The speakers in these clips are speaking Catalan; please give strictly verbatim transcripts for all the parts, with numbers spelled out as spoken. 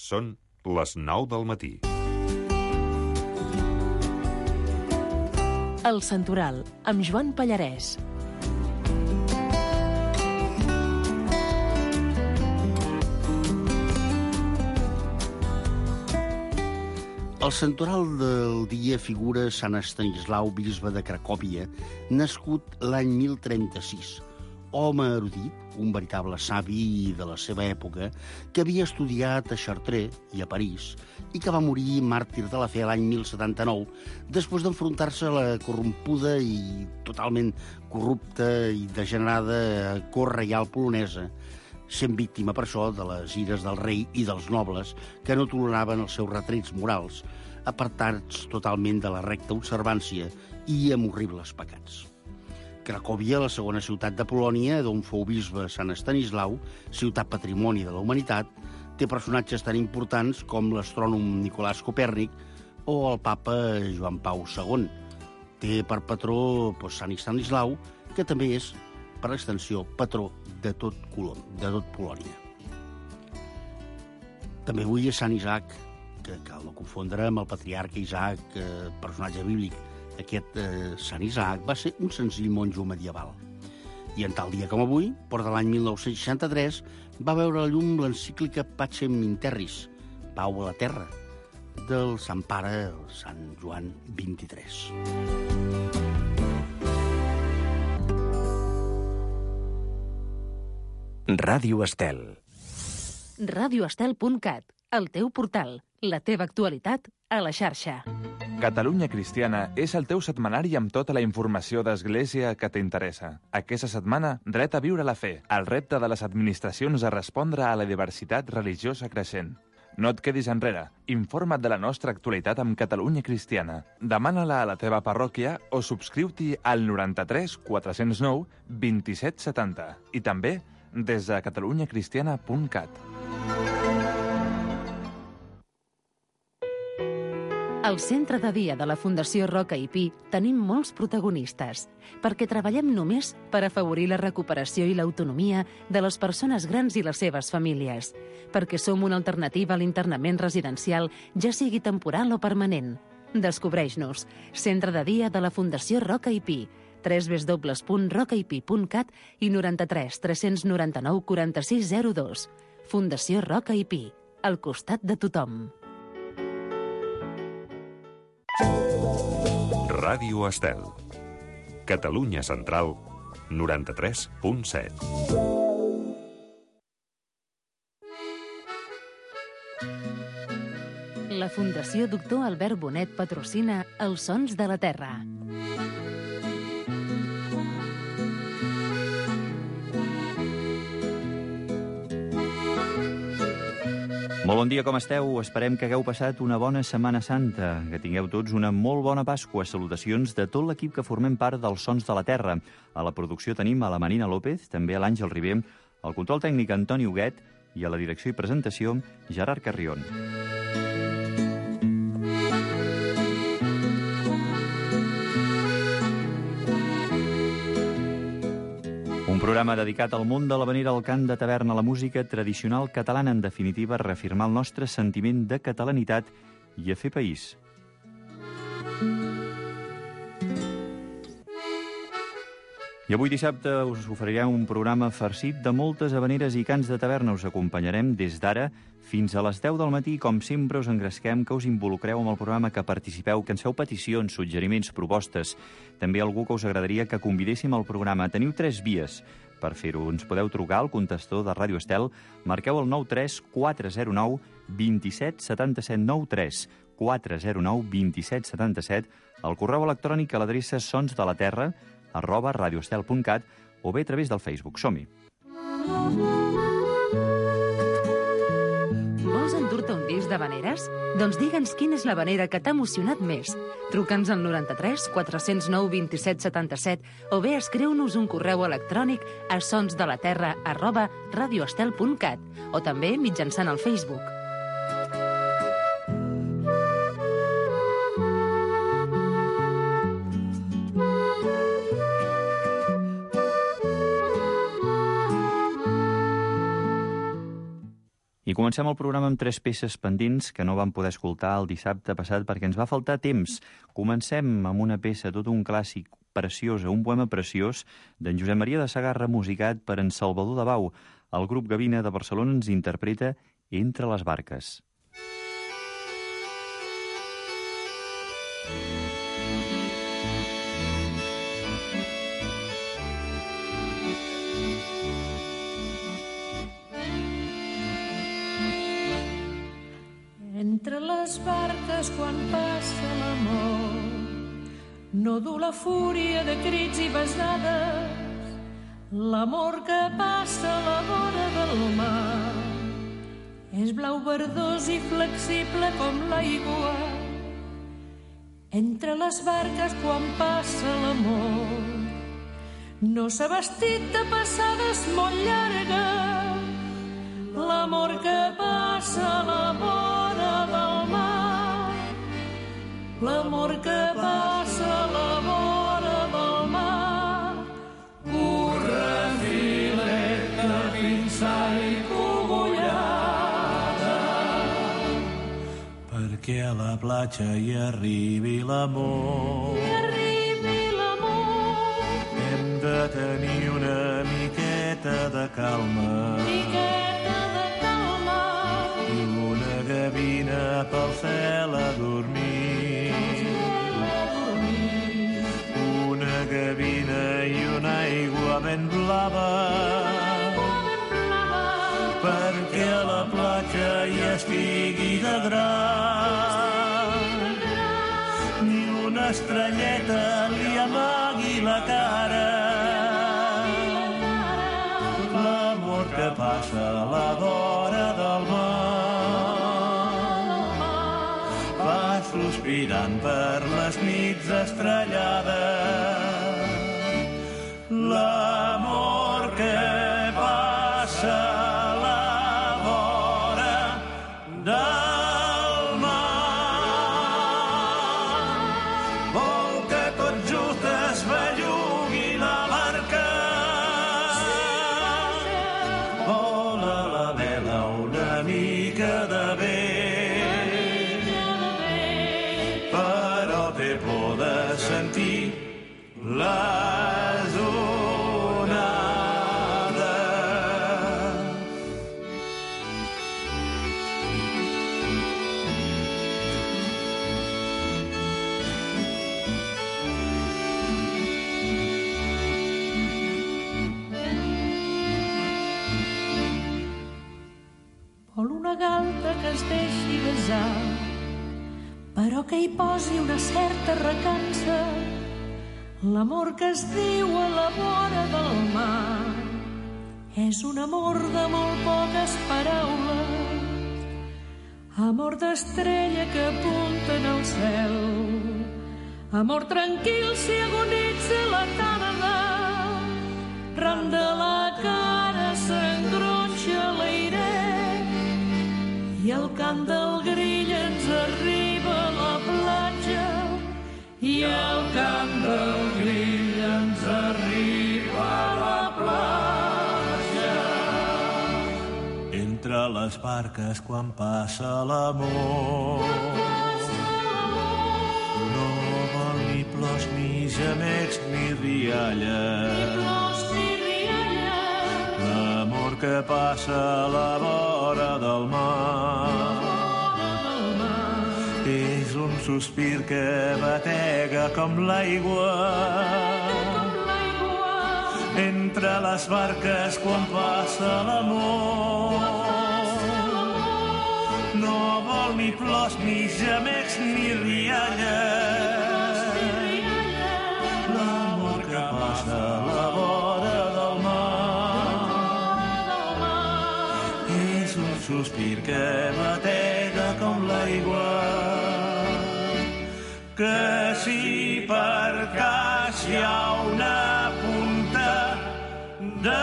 Són les nou del matí. El Santoral, amb Joan Pallarès. Al santoral del dia figura Sant Estanislau, bisbe de Cracòvia, nascut l'any mil trenta-sis. Home erudit, un veritable savi de la seva època, que havia estudiat a Chartres i a París i que va morir màrtir de la fe l'any mil setanta-nou, després d'enfrontar-se a la corrompuda i totalment corrupta i degenerada cort reial polonesa, sent víctima per això de les ires del rei i dels nobles que no toleraven els seus retrets morals, apartats totalment de la recta observància i amb horribles pecats. Cracòvia, la segona ciutat de Polònia, d'on fou bisbe Sant Estanislau, ciutat patrimoni de la humanitat, té personatges tan importants com l'astrònom Nicolàs Copèrnic o el papa Joan Pau segon. Té per patró doncs, Sant Estanislau, que també és, per extensió, patró de tot Colom, de tot Polònia. També avui és Sant Isaac, que cal no confondre amb el patriarca Isaac, eh, personatge bíblic. Aquest eh, Sant Isaac va ser un senzill monjo medieval. I en tal dia com avui, porta l'any mil nou-cents seixanta-tres, va veure a la llum l'encíclica Pacem in Terris, Pau a la Terra, del Sant Pare, el Sant Joan vint-i-tres. Ràdio Estel. ràdio estel punt cat, el teu portal, la teva actualitat a la xarxa. Catalunya Cristiana és el teu setmanari amb tota la informació d'Església que t'interessa. Aquesta setmana, dret a viure la fe, el repte de les administracions a respondre a la diversitat religiosa creixent. No et quedis enrere. Informa't de la nostra actualitat amb Catalunya Cristiana. Demana-la a la teva parròquia o subscriu-t'hi al noranta-tres quatre cents nou vint-i-set setanta i també des de catalunya cristiana punt cat. Al centre de dia de la Fundació Roca i Pi tenim molts protagonistes, perquè treballem només per afavorir la recuperació i l'autonomia de les persones grans i les seves famílies, perquè som una alternativa a l'internament residencial, ja sigui temporal o permanent. Descobreix-nos. Centre de dia de la Fundació Roca i Pi, w w w punt roca i pi punt cat i noranta-tres tres noranta-nou quaranta-sis zero dos. Fundació Roca i Pi, al costat de tothom. Ràdio Estel. Catalunya Central, noranta-tres punt set. La Fundació Doctor Albert Bonet patrocina Els Sons de la Terra. Molt bon dia, com esteu? Esperem que hagueu passat una bona Setmana Santa, que tingueu tots una molt bona Pasqua. Salutacions de tot l'equip que formem part dels Sons de la Terra. A la producció tenim a la Marina López, també a l'Àngel Ribé, al control tècnic Antoni Huguet i a la direcció i presentació Gerard Carrion. Un programa dedicat al món de l'avenir, al cant de taverna, la música tradicional catalana, en definitiva, reafirmar el nostre sentiment de catalanitat i a fer país. I avui dissabte us oferirem un programa farcit de moltes havaneres i cants de taverna. Us acompanyarem des d'ara fins a les deu del matí. Com sempre, us engresquem que us involucreu amb el programa, que participeu, que ens feu peticions, suggeriments, propostes. També algú que us agradaria que convidéssim al programa. Teniu tres vies per fer-ho. Ens podeu trucar al contestador de Ràdio Estel. Marqueu el nou tres quatre zero nou dos set set set nou tres quatre zero nou dos set set set, el correu electrònic a l'adreça sonsdelaterra arroba radioestel punt cat o bé a través del Facebook. Som-hi! Vols endur-te un disc d'havaneres? Doncs digue'ns quina és l'havanera que t'ha emocionat més. Truca'ns al noranta-tres quatre zero nou dos set set set o bé escriu-nos un correu electrònic a sonsdelaterra arroba radioestel punt cat o també mitjançant el Facebook. I comencem el programa amb tres peces pendents que no vam poder escoltar el dissabte passat perquè ens va faltar temps. Comencem amb una peça, tot un clàssic preciosa, un poema preciós d'en Josep Maria de Sagarra, musicat per en Salvador de Bau. El grup Gavina de Barcelona ens interpreta Entre les barques. Entre les barques quan passa l'amor, no du la fúria de crits i besades, l'amor que passa a la vora del mar és blau verdós i flexible com l'aigua. Entre les barques quan passa l'amor no s'ha vestit de passades molt llargues, l'amor que passa a la vora del mar, l'amor que passa a la vora del mar. Corre, fileta, pinçar i cogullada, perquè a la platja hi arribi l'amor. Hi arribi l'amor. Hem de tenir una miqueta de calma. Miqueta de calma. I una gavina pel cel a dormir. Una gavina i una aigua ben blava, perquè a la platja hi estigui de gran, ni una estrelleta li amagui la cara. L'amor que passa a la vora del mar va sospirant per les nits estrellades. L'amor que passa a la vora del mar vol que tot just es bellugui la barca. Vola la vela una mica de vent, però té por de sentir les onades. Vol una galta que es deixi besar, però que hi posi una certa recança. L'amor que es diu a la vora del mar és un amor de molt poques paraules, amor d'estrella que apunta en el cel, amor tranquil si agonitza la tarda, ram de la cara s'engronxa l'airet i el cant del grill ens arriba a la platja. I el cant del grill ens arriba a la platja. Entre les barques quan passa l'amor no vol ni plors ni gemecs ni rialles. L'amor que passa a la vora del mar és un sospir que batega com l'aigua entre les barques quan passa l'amor. No vol ni plors, ni gemecs, ni rialles. L'amor que passa a la vora del mar és un sospir que batega com l'aigua, que si per cas hi ha una punta de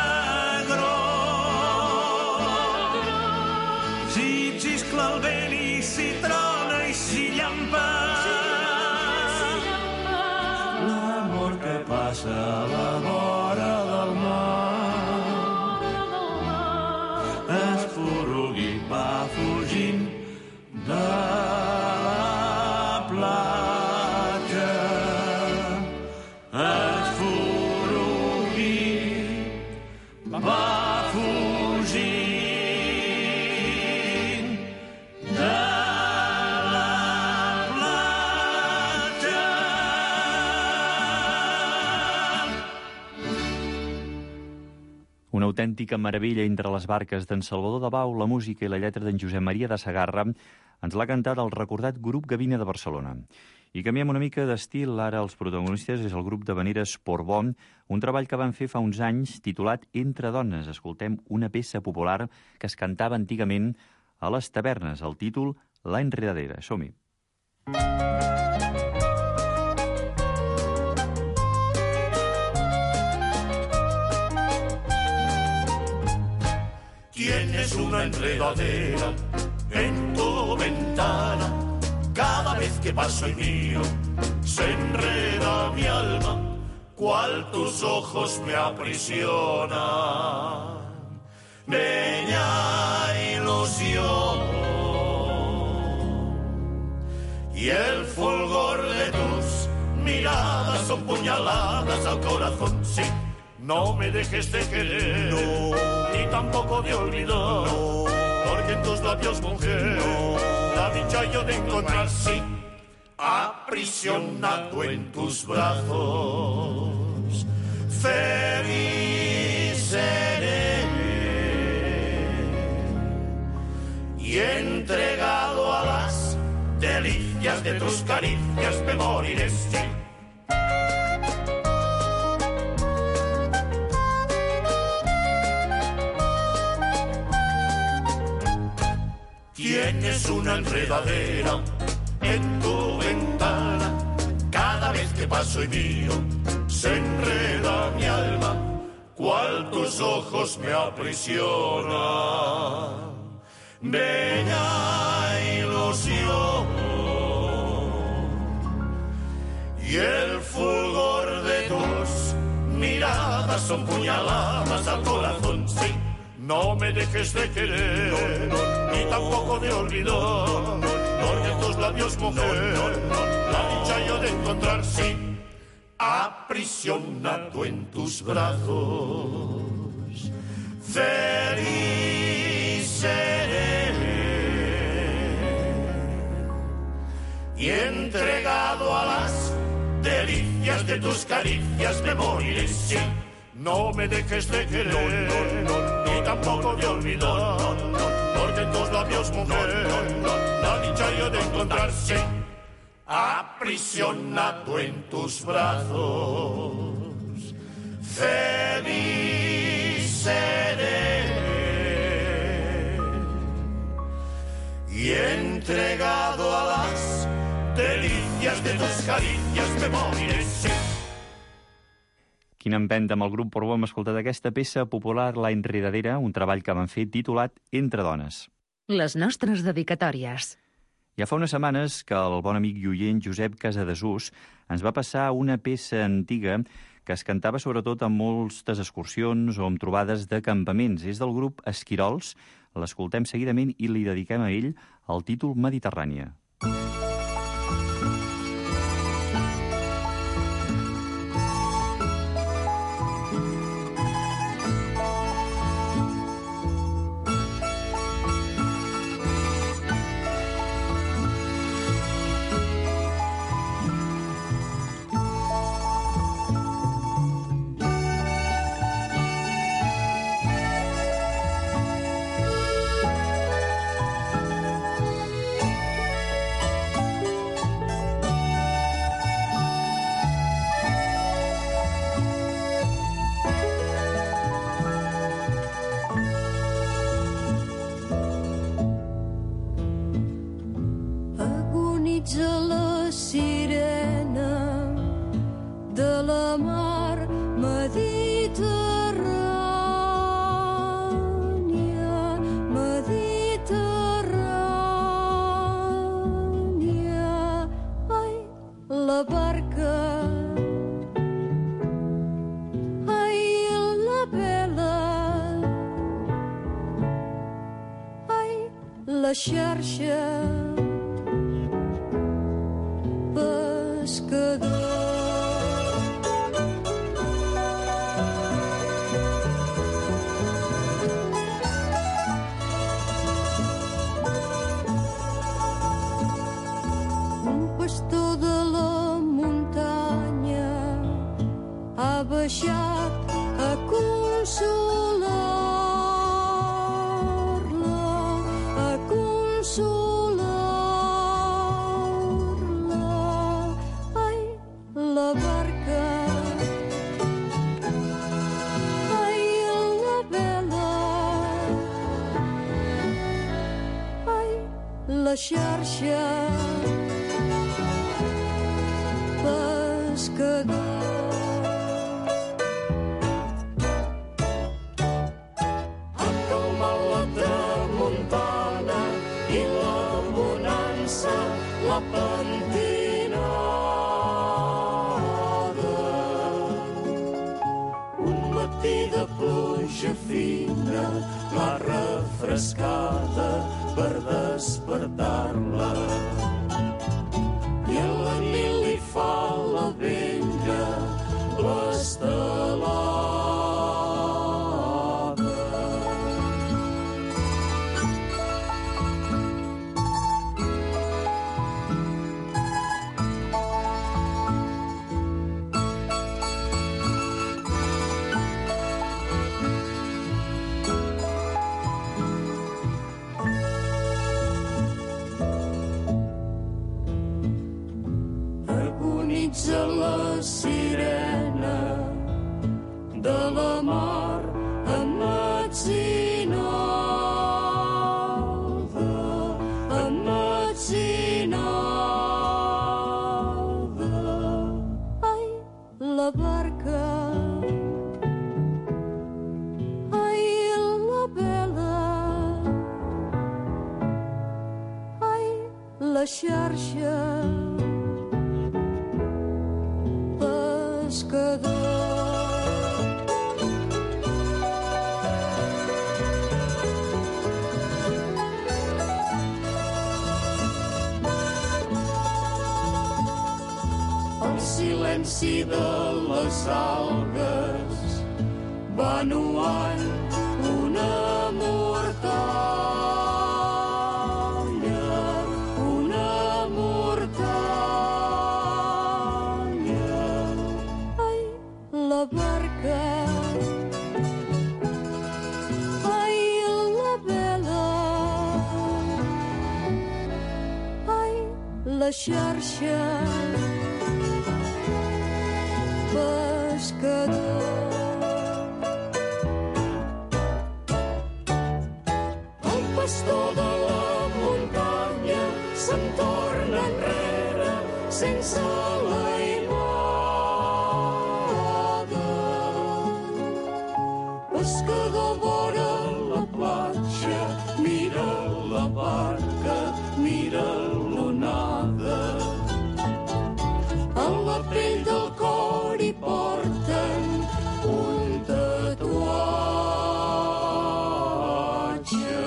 gros, si xiscla el vent i si trona i si llampa, l'amor que passa a la vora del mar es forugui autèntica meravella entre les barques d'en Salvador Dabau, la música i la lletra d'en Josep Maria de Sagarra ens l'ha cantat el recordat grup Gavina de Barcelona. I canviem una mica d'estil, ara els protagonistes és el grup d'havaneres Portbó, un treball que van fer fa uns anys titulat Entre dones. Escoltem una peça popular que es cantava antigament a les tavernes, el títol La enredadera. Som-hi. Tienes una enredadera en tu ventana. Cada vez que paso y miro, se enreda mi alma, cual tus ojos me aprisionan. Bella ilusión, y el fulgor de tus miradas son puñaladas al corazón. Sí, no me dejes de querer, no, ni tampoco de olvidar, no, porque en tus labios, mujer, no, la dicha yo de encontrar, sí, aprisionado en tus brazos, feliz seré, y entregado a las delicias de tus caricias me moriré, sí. Tienes una enredadera en tu ventana. Cada vez que paso y miro, se enreda mi alma, cual tus ojos me aprisionan. Bella ilusión, y el fulgor de tus miradas son puñaladas al corazón, sí. No me dejes de querer, no, no, ni tampoco de olvidar, no, porque en tus labios, mujer, no, no, la dicha yo de encontrar, sí, aprisionado en tus brazos, feliz seré, y entregado a las delicias de tus caricias me moriré, sí. No me dejes de querer, no, no, no, ni tampoco de olvidar, no, no, porque en tus labios, mujer, no, no, la dicha yo de encontrar, sí, aprisionado en tus brazos, feliz seré, y entregado a las delicias de tus caricias me moriré, sí. Quina empenta amb el grup Portbó hem escoltat aquesta peça popular, La enredadera, un treball que van fer titulat Entre dones. Les nostres dedicatòries. Ja fa unes setmanes que el bon amic i oient Josep Casadesús ens va passar una peça antiga que es cantava sobretot en moltes excursions o en trobades de campaments. És del grup Esquirols, l'escoltem seguidament i li dediquem a ell el títol Mediterrània. La xarxa pescador. Un pastor de la muntanya ha baixat a consolar consolar-la. Ai, la barca, ai, la vela, ai, la xarxa, pescador. La pentinada, un matí de pluja fina, la refrescada per despertar-la, i a la nit li fa la vella l'estelada. Agonitza la sirena de la mar emmetzinada, emmetzinada. Ai, la barca, ai, la vela, ai, la xarxa, pescador. El silenci de les algues va nuant una mortalla, una mortalla. Ai, la barca, ai, la vela, ai, la xarxa, pescador. El pastor de la muntanya se'n torna enrere sense l'aimada. Pescador vora la platja, mira la barca, mira l'onada. A la pell del cor hi porten un tatuatge.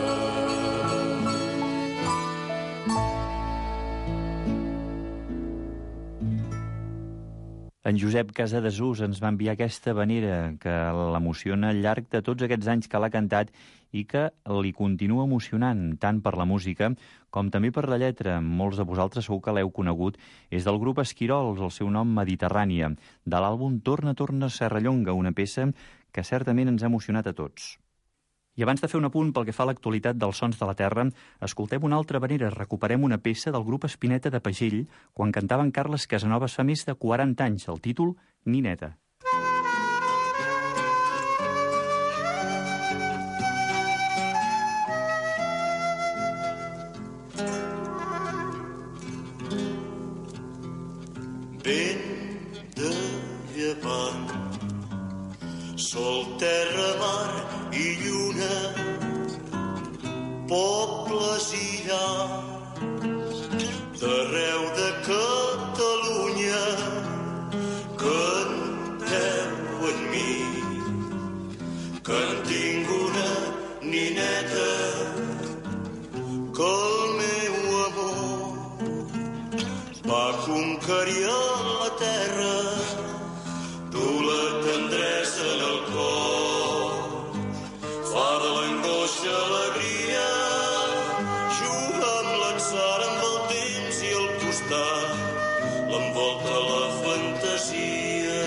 En Josep Casadesús ens va enviar aquesta havanera que l'emociona al llarg de tots aquests anys que l'ha cantat i que li continua emocionant tant per la música com també per la lletra. Molts de vosaltres segur que l'heu conegut. És del grup Esquirols, el seu nom Mediterrània, de l'àlbum Torna, torna, Serrallonga, una peça que certament ens ha emocionat a tots. I abans de fer un apunt pel que fa a l'actualitat dels Sons de la Terra, escoltem una altra havanera, recuperem una peça del grup Espineta de Pagell quan cantaven Carles Casanovas fa més de quaranta anys, el títol Nineta. Vent de llevant, sol, terra, mar i lluna, pobles i llars d'arreu de Catalunya, canteu en mi, que en tinc una nineta, que el meu amor va conquerir la terra, du la tendresa en el cor, fa de l'angoixa alegria, juga amb l'atzar, amb el temps i el costat, l'envolta la fantasia.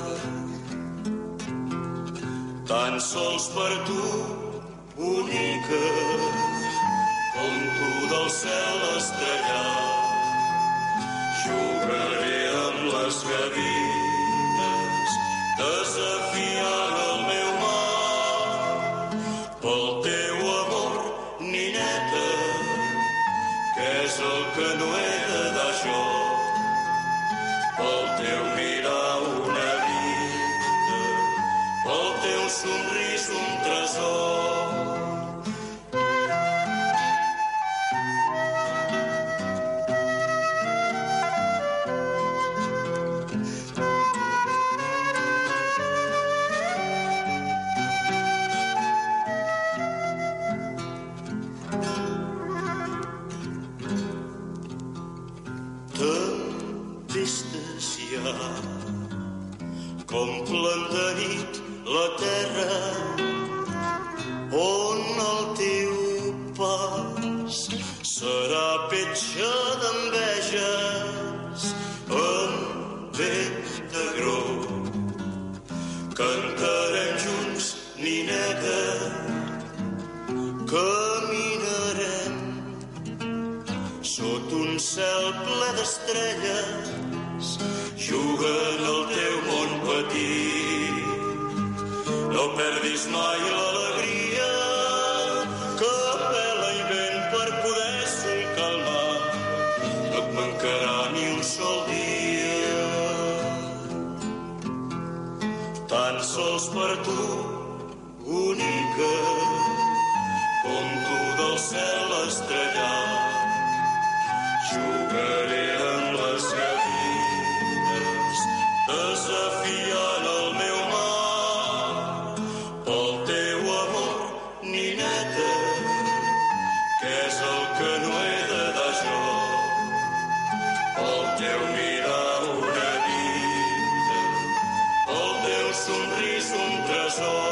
Tan sols per tu, bonica, com tu del cel estrellat. Jugaré amb les gavines, desafiant el meu mar. Pel teu amor, nineta, què és el que no he de dar jo? Pel teu mirar una vida, pel teu somrís un tresor. Complen de nit la terra on el teu pas serà petja d'enveges en vent de gro. Cantarem junts, nineta, caminarem sota un cel ple d'estrelles, juguen al teu món petit. No perdis mai l'alegria que pela i vent per poder-se calmar. No et mancarà ni un sol dia, tan sols per tu, única, com tu del cel estrellat. Jugaré amb les gavines, desafiant el meu mar. Pel teu amor, nineta, què és el que no he de dar jo? Pel teu mirar una vida, pel teu somrís un tresor.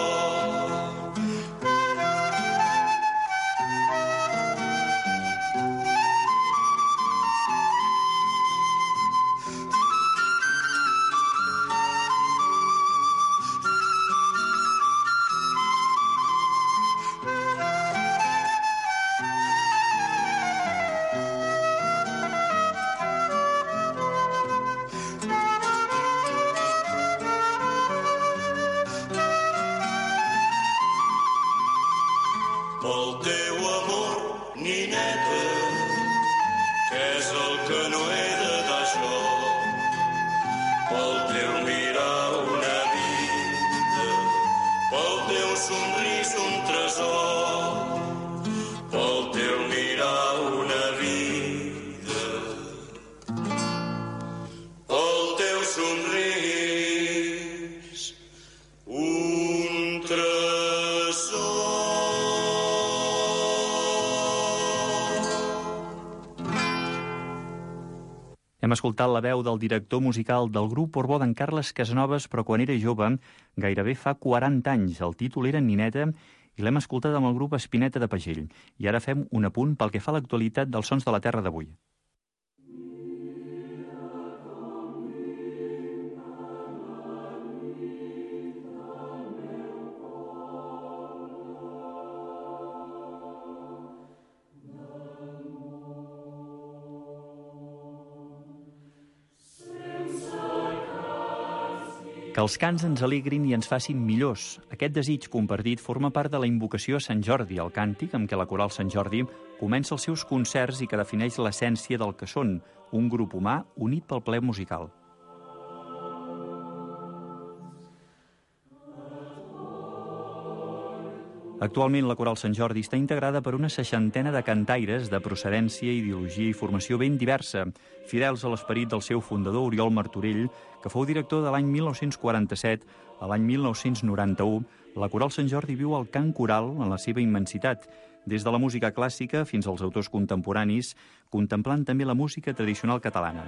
Pel teu amor, nineta, què és el que no he de dar jo? Pel teu mirar una vida, pel teu somrís un tresor. Pel teu mirar una vida, pel teu somrís un tresor. Hem escoltat la veu del director musical del grup Orbó, d'en Carles Casanovas, però quan era jove, gairebé fa quaranta anys. El títol era Nineta i l'hem escoltat amb el grup Espineta de Pagell. I ara fem un apunt pel que fa a l'actualitat dels sons de la terra d'avui. Que els cants ens alegrin i ens facin millors. Aquest desig compartit forma part de la invocació a Sant Jordi, el càntic amb què la Coral Sant Jordi comença els seus concerts i que defineix l'essència del que són, un grup humà unit pel plaer musical. Actualment, la Coral Sant Jordi està integrada per una seixantena de cantaires de procedència, ideologia i formació ben diversa, fidels a l'esperit del seu fundador, Oriol Martorell, que fou director de l'any mil nou-cents quaranta-set a l'any mil nou-cents noranta-u. La Coral Sant Jordi viu el cant coral en la seva immensitat, des de la música clàssica fins als autors contemporanis, contemplant també la música tradicional catalana.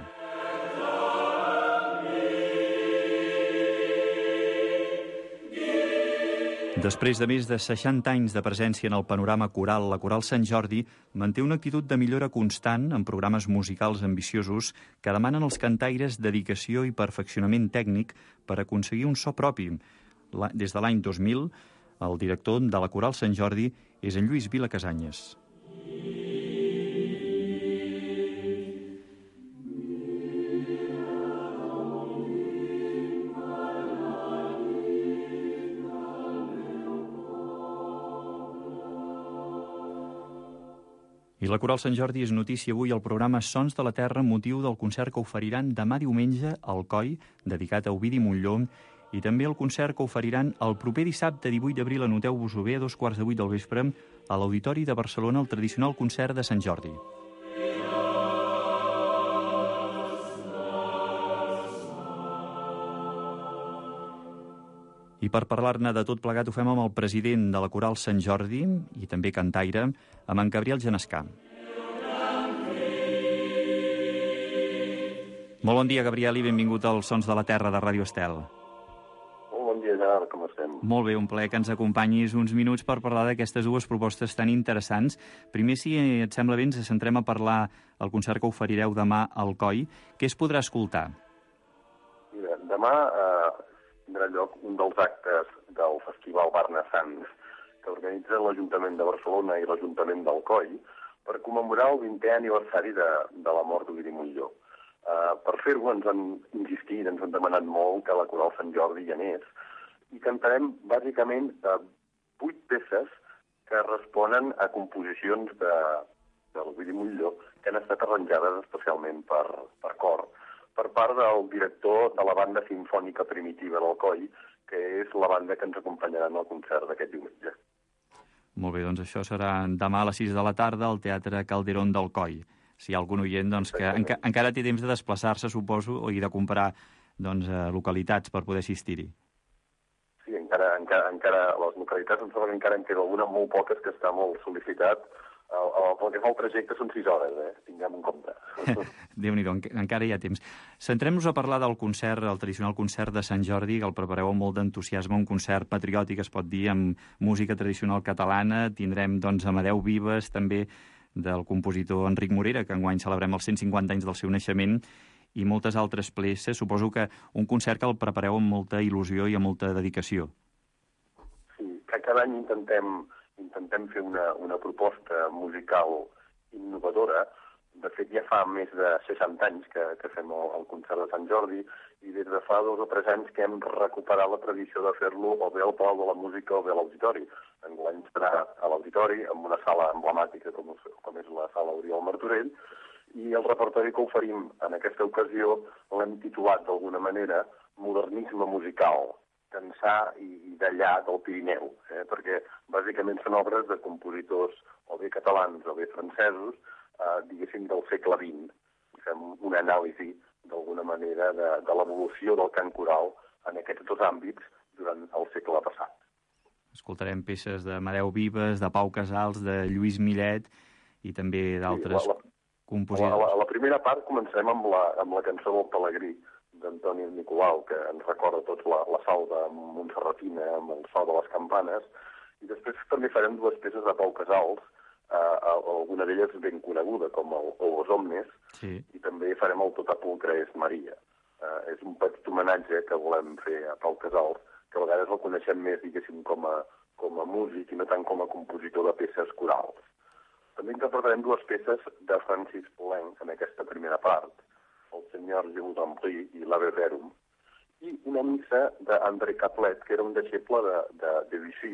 Després de més de seixanta anys de presència en el panorama coral, la Coral Sant Jordi manté una actitud de millora constant en programes musicals ambiciosos que demanen als cantaires dedicació i perfeccionament tècnic per aconseguir un so propi. Des de l'any dos mil, el director de la Coral Sant Jordi és en Lluís Vila Casanyes. I la Coral Sant Jordi és notícia avui al programa Sons de la Terra, motiu del concert que oferiran demà diumenge al Coi, dedicat a Ovidi Montllor, i també el concert que oferiran el proper dissabte divuit d'abril, anoteu-vos-ho bé, a dos quarts de vuit del vespre, a l'Auditori de Barcelona, el tradicional concert de Sant Jordi. I per parlar-ne de tot plegat ho fem amb el president de la Coral Sant Jordi i també cantaire, amb en Gabriel Genescà. Molt bon dia, Gabriel, i benvingut als Sons de la Terra de Ràdio Estel. Molt bon dia, Gerard, com estem? Molt bé, un plaer que ens acompanyis uns minuts per parlar d'aquestes dues propostes tan interessants. Primer, si et sembla bé, ens centrem a parlar del concert que oferireu demà al Coi. Què es podrà escoltar? Mira, demà eh, tindrà lloc un dels actes del Festival Barna Sants que organitza l'Ajuntament de Barcelona i l'Ajuntament del Coi per commemorar el vintè aniversari de, de la mort d'Ovidi Montllor. Uh, per fer-ho ens han insistit, ens han demanat molt que la Coral Sant Jordi hi anés i cantarem bàsicament uh, vuit peces que responen a composicions de, de l'Ovidi Montllor que han estat arranjades especialment per, per cor, per part del director de la banda simfònica primitiva del Coi, que és la banda que ens acompanyarà en el concert d'aquest diumenge. Molt bé, doncs això serà demà a les sis de la tarda al Teatre Calderón del Coi. Si hi ha algun oient doncs, que enca encara té temps de desplaçar-se, suposo, i de comprar doncs, eh, localitats per poder assistir-hi. Sí, encara, encara, encara les localitats, em sembla que encara en queda alguna, molt poques, que està molt sol·licitat. El, el, el que fa el trajecte són sis hores, eh? Tinguem en compte. Déu-n'hi-do, encara hi ha temps. Centrem-nos a parlar del concert, el tradicional concert de Sant Jordi, que el prepareu amb molt d'entusiasme, un concert patriòtic, es pot dir, amb música tradicional catalana. Tindrem doncs, Amadeu Vives, també del compositor Enric Morera, que enguany celebrem els cent cinquanta anys del seu naixement, i moltes altres peces. Suposo que un concert que el prepareu amb molta il·lusió i amb molta dedicació. Sí, cada any intentem, intentem fer una, una proposta musical innovadora. De fet, ja fa més de seixanta anys que, que fem el, el concert de Sant Jordi i des de fa dos o tres anys que hem recuperat la tradició de fer-lo o bé al Palau de la Música o bé a l'Auditori. Enguany serà a l'Auditori, amb una sala emblemàtica com, com és la sala Oriol Martorell, i el repertori que oferim en aquesta ocasió l'hem titulat d'alguna manera Modernisme musical, d'ençà i, i d'allà del Pirineu, eh? perquè bàsicament són obres de compositors o bé catalans o bé francesos, eh, diguéssim del segle vint. I fem una anàlisi d'alguna manera de, de l'evolució del cant coral en aquests dos àmbits durant el segle passat. Escoltarem peces de Amadeu Vives, de Pau Casals, de Lluís Millet i també d'altres sí, compositors. A la, a la primera part començarem amb la, amb la cançó del Pelegrí, d'Antoni Nicolau, que ens recorda tots la, la sal de Montserratina amb el sal de les campanes, i després també farem dues peces de Pau Casals, eh, alguna d'elles ben coneguda, com el Os Omnes, sí. I també farem el Tota Pulcra és Maria. Eh, és un petit homenatge que volem fer a Pau Casals, que a vegades el coneixem més, diguéssim, com a, com a músic i no tant com a compositor de peces corals. També interpretarem dues peces de Francis Poulenc en aquesta primera part, el senyor Gilles d'Ambry i l'Ave Verum, i una missa d'André Caplet, que era un deixeble de, de, de Debussy,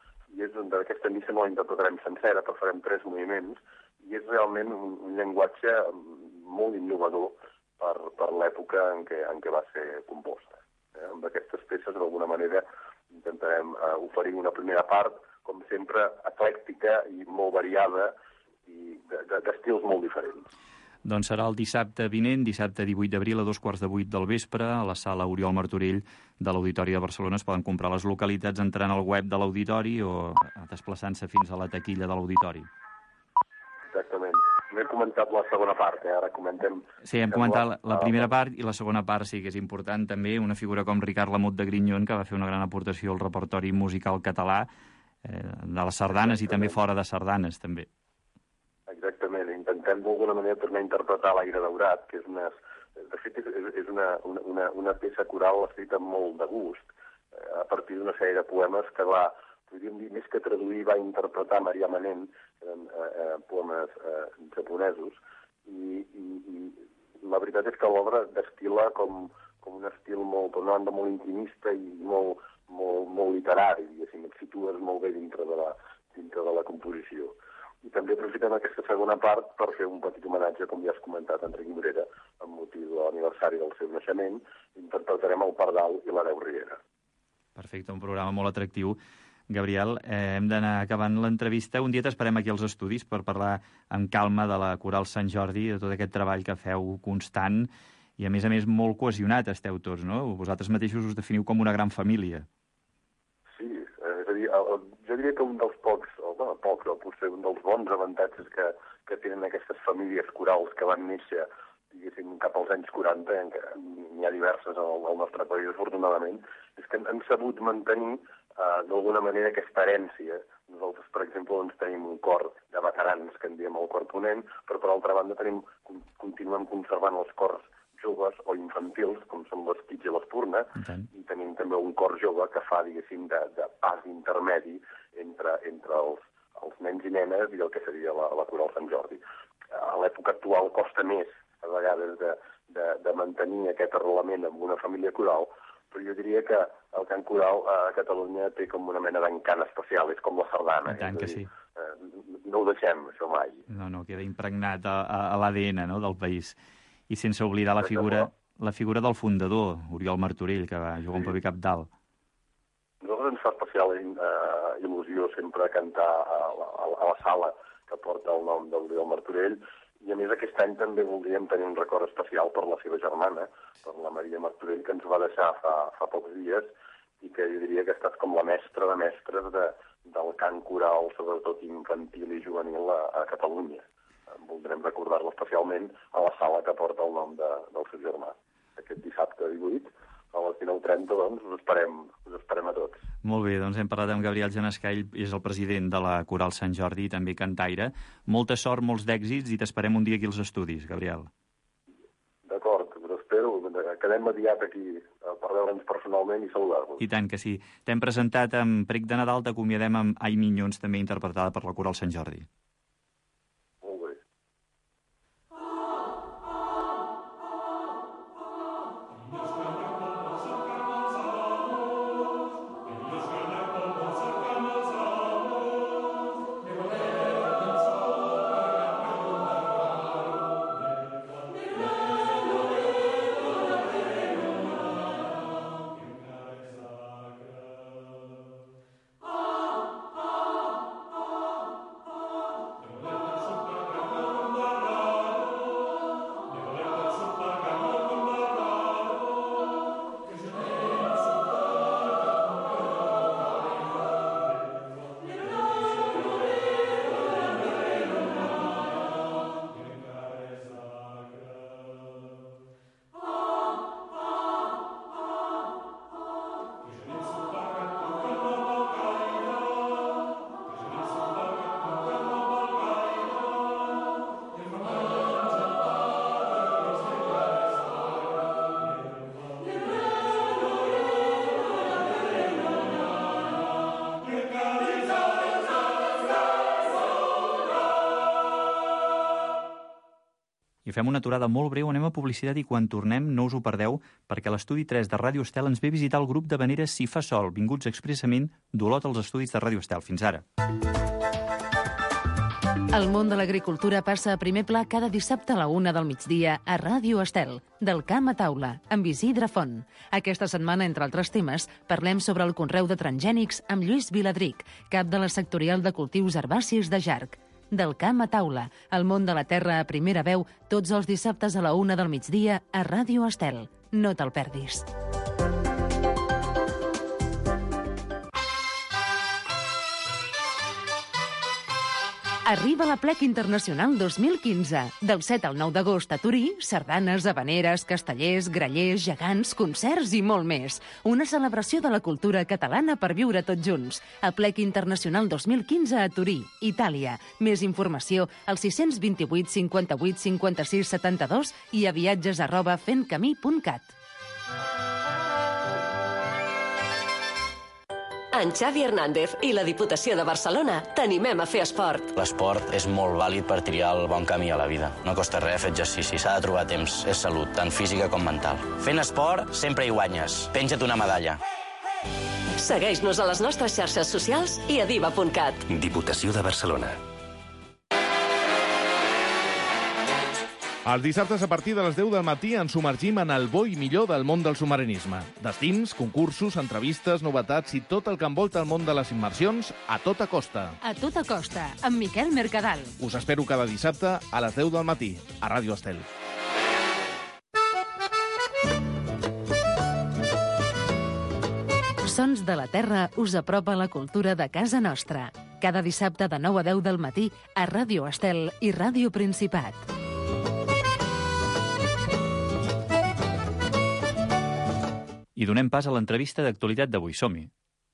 i és d'aquesta missa no la interpretarem sencera, però farem tres moviments, i és realment un, un llenguatge molt innovador per, per l'època en, què, en què va ser composta. Eh? Amb aquestes peces, d'alguna manera, intentarem eh, oferir una primera part, com sempre, eclèctica i molt variada, i d'estils molt diferents. Doncs serà el dissabte vinent, dissabte divuit d'abril, a dos quarts de vuit del vespre, a la sala Oriol Martorell de l'Auditori de Barcelona. Es poden comprar les localitats entrant al web de l'Auditori o desplaçant-se fins a la taquilla de l'Auditori. Exactament. No he comentat la segona part, eh? Ara comentem... Sí, hem comentat la, la primera part i la segona part sí que és important també. Una figura com Ricard Lamot de Grignon, que va fer una gran aportació al repertori musical català, eh, de les sardanes i també fora de sardanes, també. Exactament, intentem d'alguna manera tornar a interpretar l'Aire Daurat, que és una, de fet és, és una, una, una peça coral escrita amb molt de gust, eh, a partir d'una sèrie de poemes que va, podríem dir, més que traduir, va interpretar Maria Manent, que eren eh, eh, poemes eh, japonesos, i, i, i la veritat és que l'obra destil·la com, com un estil molt, per una banda, molt intimista i molt, molt, molt literari, diguéssim, et situes molt bé dintre de la, dintre de la composició. i també aprofitem aquesta segona part per fer un petit homenatge, com ja has comentat, a Enric Morera, amb motiu de l'aniversari del seu naixement. Interpretarem el Pardal i l'Hereu Riera. Perfecte, un programa molt atractiu. Gabriel, eh, hem d'anar acabant l'entrevista. Un dia t'esperem aquí als estudis per parlar amb calma de la Coral Sant Jordi, de tot aquest treball que feu constant, i a més a més molt cohesionat esteu tots, no? Vosaltres mateixos us definiu com una gran família. Sí, és a dir, jo diria que un dels pocs, o bueno, pocs, o potser un dels bons avantatges que, que tenen aquestes famílies corals que van néixer, diguéssim, cap als anys quaranta, en què n'hi ha diverses al, al nostre país, afortunadament, és que han sabut mantenir uh, d'alguna manera aquesta herència. Nosaltres, per exemple, doncs, tenim un cor de veterans, que en diem el cor ponent, però per altra banda tenim, continuem conservant els cors joves o infantils, com són l'Esquitx i l'Espurna, Entenc. i tenim també un cor jove que fa, diguéssim, de, de pas intermedi entre, entre els, els nens i nenes i el que seria la, la Coral Sant Jordi. A l'època actual costa més, a vegades, de, de, de mantenir aquest arrelament amb una família coral, però jo diria que el cant coral a Catalunya té com una mena d'encant especial, és com la sardana. I tant que sí. Eh, no ho deixem, això mai. No, no, queda impregnat a, a, a l'A D N, no?, del país. I sense oblidar la figura, la figura del fundador, Oriol Martorell, que va jugar un paper cabdal. A nosaltres ens fa especial eh, il·lusió sempre cantar a la, a la sala que porta el nom d'Oriol Martorell, i a més aquest any també voldríem tenir un record especial per la seva germana, per la Maria Martorell, que ens va deixar fa, fa pocs dies, i que jo diria que ha estat com la mestra de mestres de, del cant coral, sobretot infantil i juvenil a, a Catalunya. Voldrem recordar-lo especialment a la sala que porta el nom de, del seu germà. Aquest dissabte divuit, a les dinou trenta, doncs, us esperem, us esperem a tots. Molt bé, doncs hem parlat amb Gabriel Genescall, és el president de la Coral Sant Jordi i també cantaire. Molta sort, molts d'èxits i t'esperem un dia aquí als estudis, Gabriel. D'acord, us espero. Quedem aviat aquí per veure'ns personalment i saludar-vos. I tant que sí. T'hem presentat amb Prec de Nadal, t'acomiadem amb Ai Minyons, també interpretada per la Coral Sant Jordi. I fem una aturada molt breu, anem a publicitat i quan tornem no us ho perdeu perquè a l'estudi tres de Ràdio Estel ens ve visitar el grup de veneres Si fa sol, vinguts expressament d'Olot als estudis de Ràdio Estel. Fins ara. El món de l'agricultura passa a primer pla cada dissabte a la una del migdia a Ràdio Estel, del camp a taula, amb Isidre Font. Aquesta setmana, entre altres temes, parlem sobre el conreu de transgènics amb Lluís Viladric, cap de la sectorial de cultius herbacis de Jarc. Del camp a taula, el món de la terra a primera veu, tots els dissabtes a la una del migdia a Ràdio Estel. No te'l perdis. Arriba la Plec Internacional dos mil quinze. Del set al nou d'agost a Torí, sardanes, habaneres, castellers, grallers, gegants, concerts i molt més. Una celebració de la cultura catalana per viure tots junts. A Plec Internacional dos mil quinze a Torí, Itàlia. Més informació al sis dos vuit, cinquanta-vuit, cinquanta-sis, setanta-dos i a viatges arroba fentcamí punt cat. En Xavi Hernández i la Diputació de Barcelona t'animem a fer esport. L'esport és molt vàlid per triar el bon camí a la vida. No costa res fer exercici, s'ha de trobar temps. És salut, tant física com mental. Fent esport sempre hi guanyes. Penja't una medalla. Segueix-nos a les nostres xarxes socials i a diva punt cat. Diputació de Barcelona. Els dissabtes a partir de les deu del matí ens submergim en el bo i millor del món del submarinisme. Destins, concursos, entrevistes, novetats i tot el que envolta el món de les immersions a tota costa. A tota costa, amb Miquel Mercadal. Us espero cada dissabte a les deu del matí, a Ràdio Estel. Sons de la Terra us apropa la cultura de casa nostra. Cada dissabte de nou a deu del matí a Ràdio Estel i Ràdio Principat. I donem pas a l'entrevista d'actualitat d'avui. Som-hi.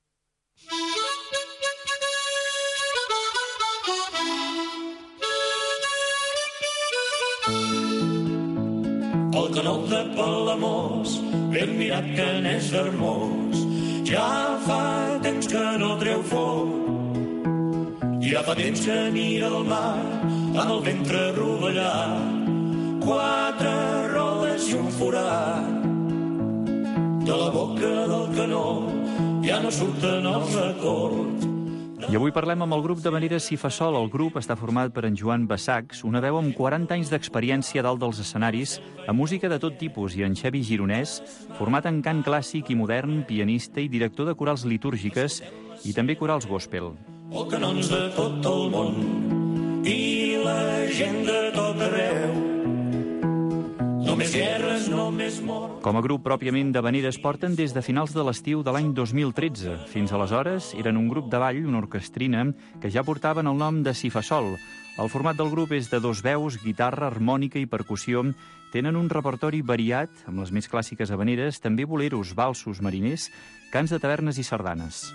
El canó de Palamós, ben mirat que n'és hermós, ja fa temps que no treu foc. Ja fa temps que mira el mar amb el ventre rovellat, quatre rodes i un forat. De la boca del canó ja no surten els acords. I avui parlem amb el grup de Veneres Si Fa Sol. El grup està format per en Joan Bassacs, una veu amb quaranta anys d'experiència dalt dels escenaris, a música de tot tipus, i en Xevi Gironès, format en cant clàssic i modern, pianista i director de corals litúrgiques i també corals gospel. O canons de tot el món i la gent de tot arreu. Només guerres, només mort. Com a grup pròpiament de Veneres porten des de finals de l'estiu de l'any dos mil tretze. Fins aleshores eren un grup de ball, una orquestrina, que ja portaven el nom de Si Fa Sol. El format del grup és de dos veus, guitarra, harmònica i percussió. Tenen un repertori variat, amb les més clàssiques habaneres, també boleros, valsos, mariners, cants de tavernes i sardanes.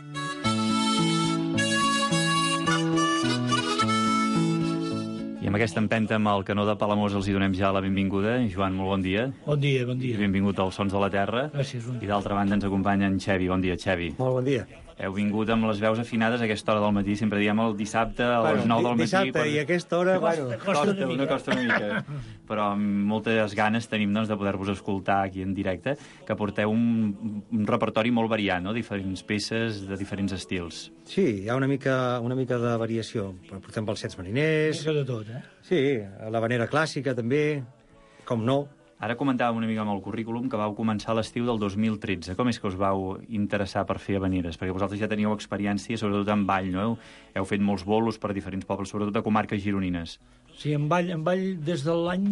I amb aquesta empenta amb el canó de Palamós els hi donem ja la benvinguda. Joan, molt bon dia. Bon dia, bon dia. I benvingut als Sons de la Terra. Gràcies. Bon dia. I d'altra banda ens acompanya en Xevi. Bon dia, Xevi. Molt bon dia. Heu vingut amb les veus afinades a aquesta hora del matí. Sempre diem el dissabte a les bueno, nou del matí. Dissabte quan... i a aquesta hora... Costa, bueno, costa, costa una mica. No costa una mica. Però amb moltes ganes tenim doncs, de poder-vos escoltar aquí en directe, que porteu un, un repertori molt variat, no? Diferents peces de diferents estils. Sí, hi ha una mica, una mica de variació. Portem pels Sets Mariners... Una mica de tot, eh? Sí, la vanera clàssica també, com no. Ara comentàvem una mica amb el currículum que vau començar l'estiu del dos mil tretze. Com és que us vau interessar per fer habaneres? Perquè vosaltres ja teníeu experiència, sobretot en ball, no? Heu, heu fet molts bolos per diferents pobles, sobretot a comarques gironines. Sí, en ball, en ball des de l'any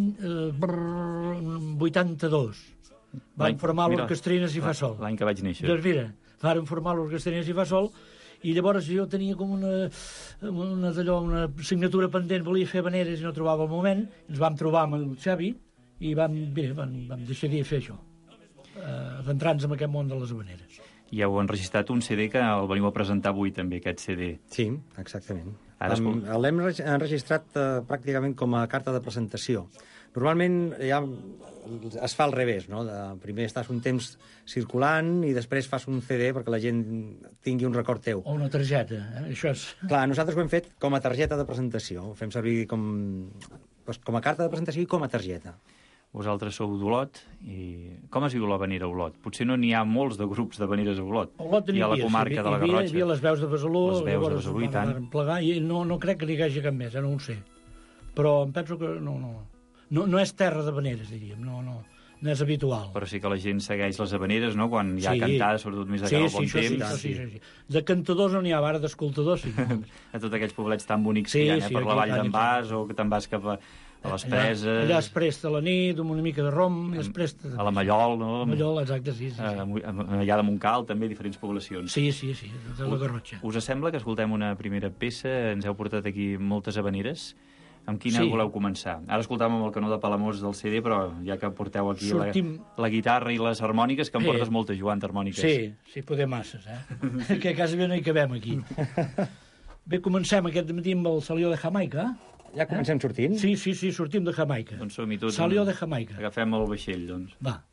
eh, vuitanta-dos. Vam formar l'orquestrina Si Fa Sol. L'any que vaig néixer. Doncs mira, vam formar l'orquestrina Si Fa Sol i llavors jo tenia com una, una, d'allò, una signatura pendent, volia fer habaneres i no trobava el moment. Ens vam trobar amb el Xavi i vam, bé, vam, vam decidir fer això, eh, d'entrar-nos en aquest món de les habaneres. I heu enregistrat un C D que el veniu a presentar avui també, aquest C D. Sí, exactament. Ara Am, l'hem enregistrat eh, pràcticament com a carta de presentació. Normalment ja es fa al revés, no? De, primer estàs un temps circulant i després fas un C D perquè la gent tingui un record teu. O una targeta, eh? Això és... Clar, nosaltres ho hem fet com a targeta de presentació. Ho fem servir com, doncs, com a carta de presentació i com a targeta. Vosaltres sou d'Olot, i com es diu l'habanera a Olot? Potser no n'hi ha molts de grups d'habaneres a Olot. Olot hi ha la comarca sí, de la Garrotxa. Hi havia les veus de Besalú, les veus de Besalú, i tant. Plegar, i no, no crec que n'hi hagi cap més, eh, no ho sé. Però em penso que no, no, no, no és terra d'habaneres, diríem, no, no, no és habitual. Però sí que la gent segueix les habaneres, no?, quan hi ha sí. cantades, sobretot més de sí, cara al bon sí, temps. Sí, sí, sí, sí. De cantadors no n'hi ha, ara d'escoltadors sí. A tots aquells poblets tan bonics sí, que hi ha, eh? Sí, per la vall d'en Bas, o que te'n vas cap a... a les preses... Allà, allà es presta la nit, amb una mica de rom, i es presta... A la Mallol, no? A Mallol, exacte, sí. sí, sí. Allà de Montcal, també, diferents poblacions. Sí, sí, sí, de la Garrotxa. Us sembla que escoltem una primera peça? Ens heu portat aquí moltes habaneres. Amb quina sí. voleu començar? Ara escoltàvem el canó de Palamós del C D, però ja que porteu aquí Sortim... la, la guitarra i les harmòniques, que em sí. portes moltes, Joan, d'harmòniques. Sí, sí, poder masses, eh? Que quasi bé no hi cabem, aquí. Bé, comencem aquest matí amb el Salió de Jamaica. Ja comencem eh? sortint? Sí, sí, sí, sortim de Jamaica. Doncs som-hi tots. Salió de Jamaica. Agafem el vaixell, doncs. Va.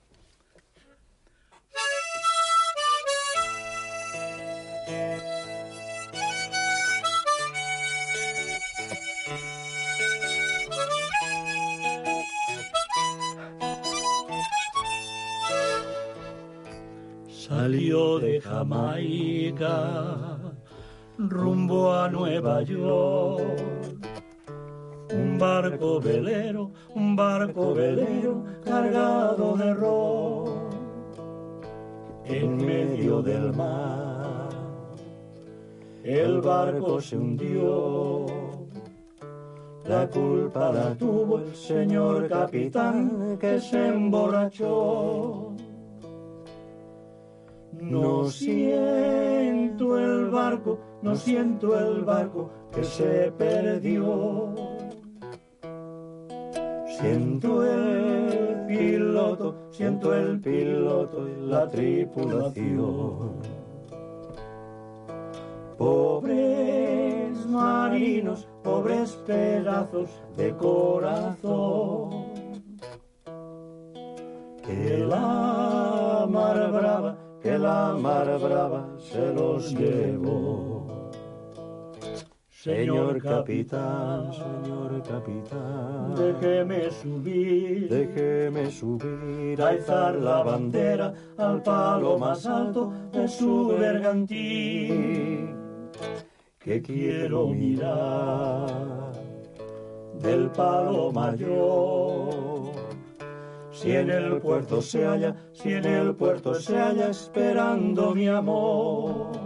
Salió de Jamaica rumbo a Nueva York, un un barco velero, un barco velero cargado de ron. En medio del mar, el barco se hundió. La culpa la tuvo el señor capitán que se emborrachó. No siento el barco, no siento el barco que se perdió. Siento el piloto, siento el piloto y la tripulación. Pobres marinos, pobres pedazos de corazón. Que la mar brava, que la mar brava se los llevó. Señor capitán, señor capitán, déjeme subir, déjeme subir, a izar la bandera al palo más alto de su bergantín, que quiero mirar del palo mayor. Si en el puerto se halla, si en el puerto se halla esperando mi amor.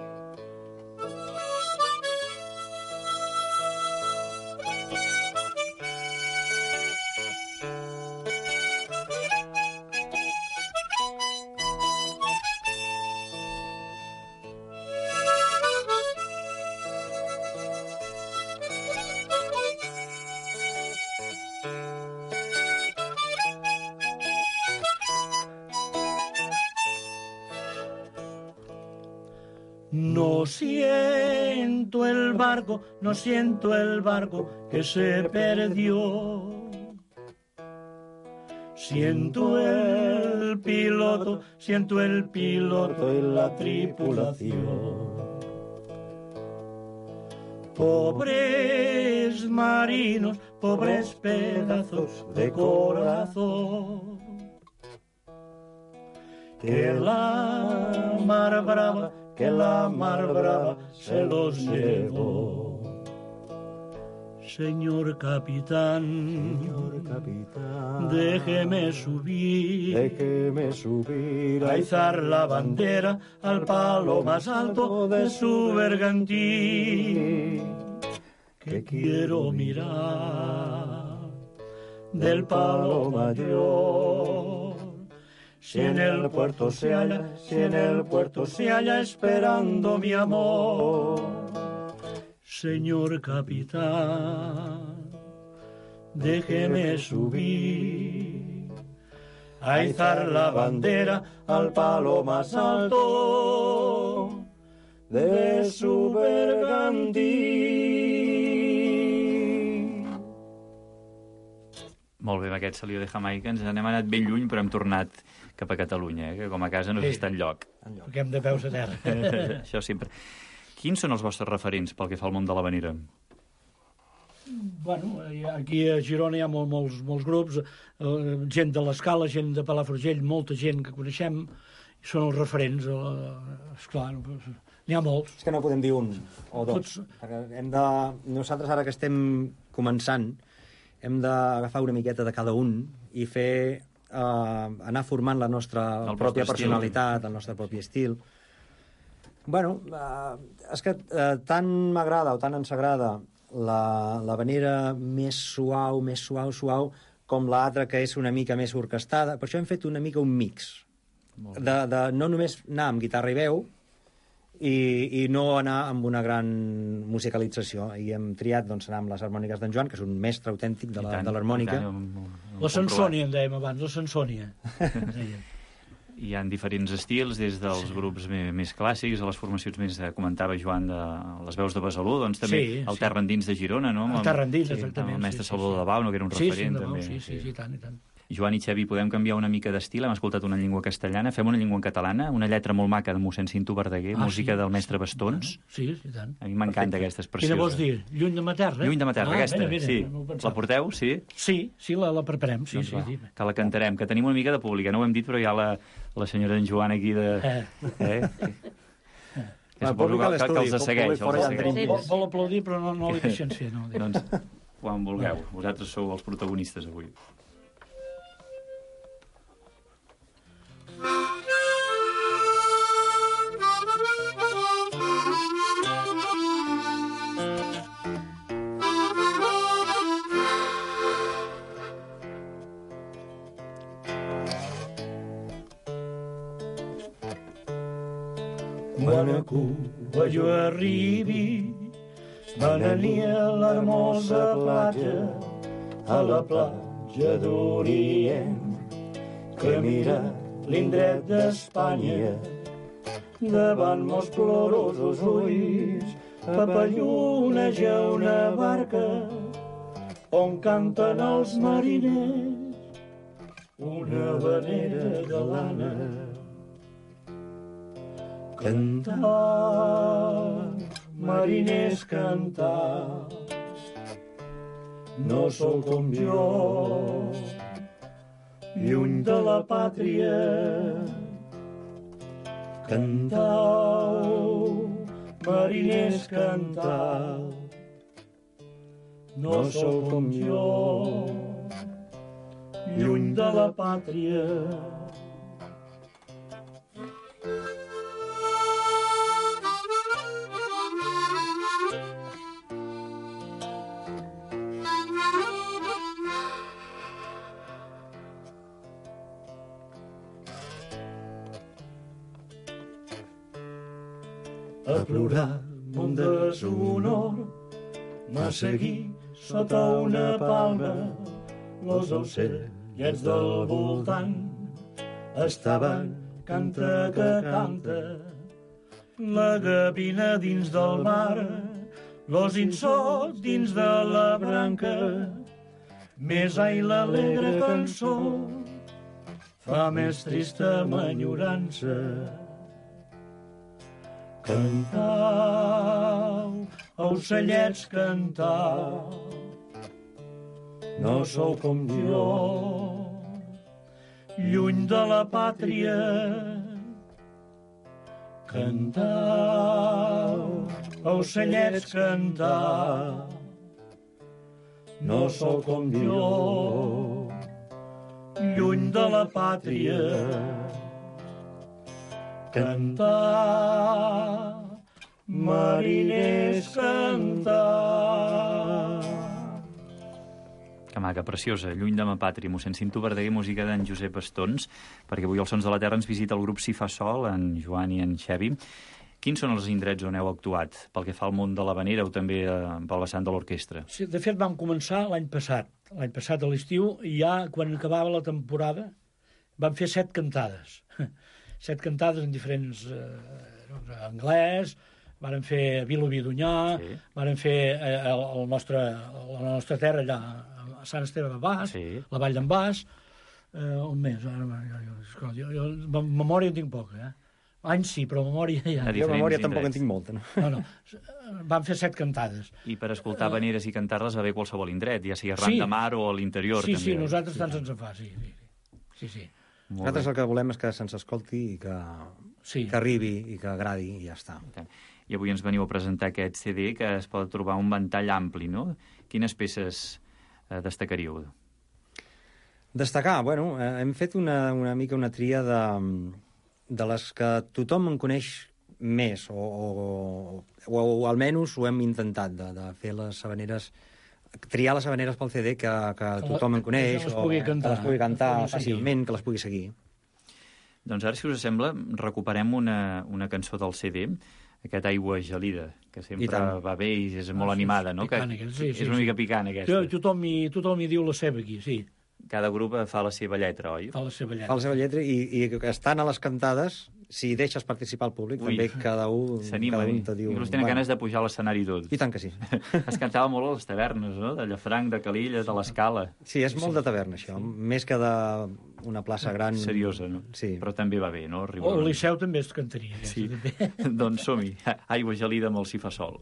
No siento el barco, no siento el barco que se perdió. Siento el piloto, siento el piloto y la tripulación. Pobres marinos, pobres pedazos de corazón. Que la mar brava, que la mar brava se los llevó. Señor capitán, señor capitán, déjeme subir, déjeme subir, a izar la bandera al palo más alto de su bergantín, que quiero mirar del palo mayor. Si en el puerto se halla, si en el puerto se halla esperando mi amor. Señor capitán, déjeme subir, a izar la bandera al palo más alto de su bergantín. Molt bé, amb aquest Salió de Jamaica ens n'hem anat ben lluny, però hem tornat cap a Catalunya, eh? Que com a casa no s'està enlloc. Perquè hem de peus a terra. Això sempre. Quins són els vostres referents pel que fa al món de l'havanera? Bueno, aquí a Girona hi ha molt, molts, molts grups, eh, gent de l'Escala, gent de Palafrugell, molta gent que coneixem, i són els referents. Eh, esclar, n'hi ha molts. És que no podem dir un o dos. Tots... Hem de... Nosaltres ara que estem començant, hem d'agafar una miqueta de cada un i fer... Uh, anar formant la nostra el pròpia personalitat, estil. El nostre propi estil. Bueno, uh, és que uh, tant m'agrada o tant ens agrada la, la vanera més suau, més suau, suau, com l'altra que és una mica més orquestada. Per això hem fet una mica un mix. De, de no només anar amb guitarra i veu, i, i no anar amb una gran musicalització. I hem triat doncs, anar amb les harmòniques d'en Joan, que és un mestre autèntic de l'harmònica. La Sansònia, en dèiem abans, la Sansònia. Hi ha diferents estils, des dels sí. grups més, més clàssics a les formacions més, de, comentava Joan, de les veus de Besalú, doncs també sí, el sí. Terra Endins de Girona, no? El Terra Endins, sí, exactament. El mestre sí, Salvador sí, sí. de Bau, no? Que era un sí, referent, sí, també. Sí, sí, sí, i tant, i tant. Joan i Xavi, podem canviar una mica d'estil? Hem escoltat una llengua castellana, fem una llengua en catalana, una lletra molt maca de mossèn Cinto Verdaguer, ah, música sí, del mestre Bastons. Sí, i tant. A mi m'encanta aquesta expressió. Quina vols dir? Lluny de ma terra? Lluny de ma terra, ah, aquesta, mira, mira, sí. No la porteu, sí? Sí, sí, la, la preparem, sí, doncs sí, va, sí. Que la cantarem, que tenim una mica de públic, no ho hem dit, però hi ha la, la senyora en Joan aquí de... Eh. eh? Que, el públic a l'estudi, que els segueix. Vol, vol aplaudir, però no, no li deixen fer, no. Doncs quan vulgueu. Vosaltres sou els protagonistes avui. Quan a Cuba jo arribi, van anar a l'hermosa platja, a la platja d'Orient, que mira l'indret d'Espanya, davant meus plorosos ulls, papalloneja una barca, on canten els mariners, una vanera galana. Cantar, mariners, cantar, no sou com jo, lluny de la pàtria. Cantau, mariners, cantar, no sou com jo, lluny de la pàtria. A plorar mon deshonor, m'ha seguit sota una palma, los ocellets del voltant estaven canta que canta, la gavina dins del mar, los insots dins de la branca, més ai l'alegre cançó fa més trista m'enyorança. Cantau, ocellets, cantau, no sou com jo, lluny de la pàtria. Cantau, ocellets, cantau, no sou com jo, lluny de la pàtria. Cantar, mariners, cantar. Que maca, preciosa, lluny de ma pàtria. Mossèn Cinto Verdaguer, música d'en Josep Estons, perquè avui als Sons de la Terra ens visita el grup Si Fa Sol, en Joan i en Xevi. Quins són els indrets on heu actuat? Pel que fa al món de l'havanera o també eh, pel vessant de l'orquestra? Sí, de fet, vam començar l'any passat. L'any passat a l'estiu, i ja quan acabava la temporada vam fer set cantades. set cantades en diferents eh, anglès, varen fer Vilobí d'Onyar, sí. Varen fer eh, el, el nostre, la nostra terra allà, a Sant Esteve de Bas, sí. La Vall d'en Bas, eh, on més? Ara, jo, jo, jo, memòria en tinc poca, eh? Anys sí, però memòria ja... Jo memòria tampoc en tinc molta, no? No, no. Vam fer set cantades. I per escoltar habaneres i cantar-les va bé qualsevol indret, ja sigui arran sí. de mar o a l'interior. Sí, també. sí, nosaltres tant se'ns en fa, sí. Sí, sí. Nosaltres el que volem és que se'ns escolti i que, sí. que arribi i que agradi i ja està. I avui ens veniu a presentar aquest C D que es pot trobar un ventall ampli, no? Quines peces eh, destacaríeu? Destacar? Bueno, eh, hem fet una, una mica una tria de, de les que tothom en coneix més, o, o, o, o almenys ho hem intentat, de, de fer les habaneres, triar les habaneres pel C D que, que tothom en coneix, que les pugui cantar, que les pugui cantar fàcilment, que les pugui seguir. Doncs ara, si us sembla, recuperem una, una cançó del C D, aquest Aigua gelida, que sempre va bé i és molt ah, sí, animada, no? Picant, que sí, sí, és una mica sí. picant, aquesta. Tothom hi, tothom hi diu la seva aquí, sí. Cada grup fa la seva lletra, oi? Fa la seva lletra. Fa la seva lletra i, i estan a les cantades, si deixes participar al públic, Ui. també cada un, cada un te diu... Inclús tenen bueno. ganes de pujar a l'escenari tot. I tant que sí. Es cantava molt a les tavernes, no? De Llafranc, de Calilla, de l'Escala. Sí, és molt sí. de taverna, això. Sí. Més que d'una plaça gran... Seriosa, no? Sí. Però també va bé, no? O el Liceu també es cantaria. Sí. Doncs som-hi. Aigua gelida amb el Si Fa Sol.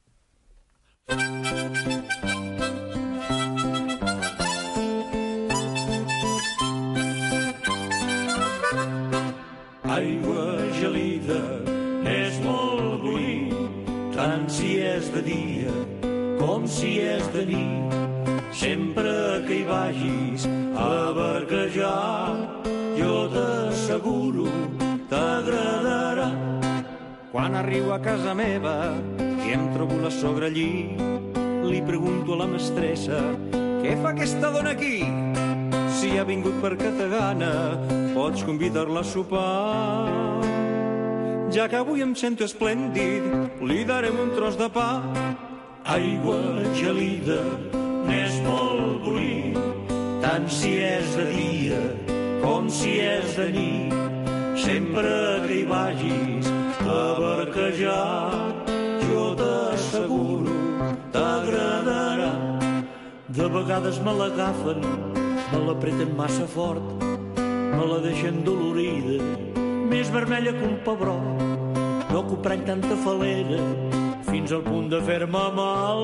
Aigua gelida és molt boí, tant si és de dia com si és de nit. vagis a barquejar. Jo t'asseguro, t'agradarà. Quan arribo a casa meva i em trobo la sogra allí, li pregunto a la mestressa: què fa aquesta dona aquí? Si ha vingut perquè té gana, pots convidar-la a sopar. Ja que avui em sento esplèndid, li darem un tros de pa. Aigua gelida n'és molt bonic, tant si és de dia com si és de nit. Sempre que hi vagis a barquejar, jo t'asseguro, t'agradarà. De vegades me l'agafen, me l'apreten massa fort, me la deixen dolorida, més vermella que un pebrot. No comprany tanta falera, fins al punt de fer-me mal.